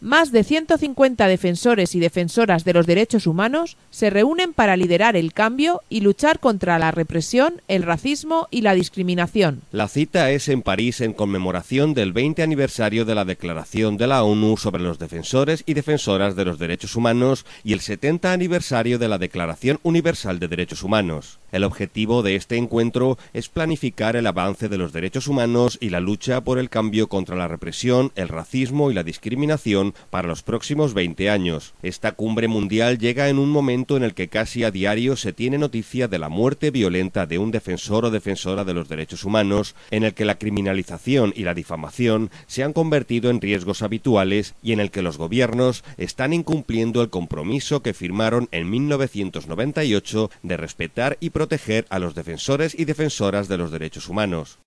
Más de 150 defensores y defensoras de los derechos humanos se reúnen para liderar el cambio y luchar contra la represión, el racismo y la discriminación. La cita es en París en conmemoración del 20 aniversario de la Declaración de la ONU sobre los defensores y defensoras de los derechos humanos y el 70 aniversario de la Declaración Universal de Derechos Humanos. El objetivo de este encuentro es planificar el avance de los derechos humanos y la lucha por el cambio contra la represión, el racismo y la discriminación para los próximos 20 años. Esta cumbre mundial llega en un momento en el que casi a diario se tiene noticia de la muerte violenta de un defensor o defensora de los derechos humanos, en el que la criminalización y la difamación se han convertido en riesgos habituales y en el que los gobiernos están incumpliendo el compromiso que firmaron en 1998 de respetar y proteger a los defensores y defensoras de los derechos humanos.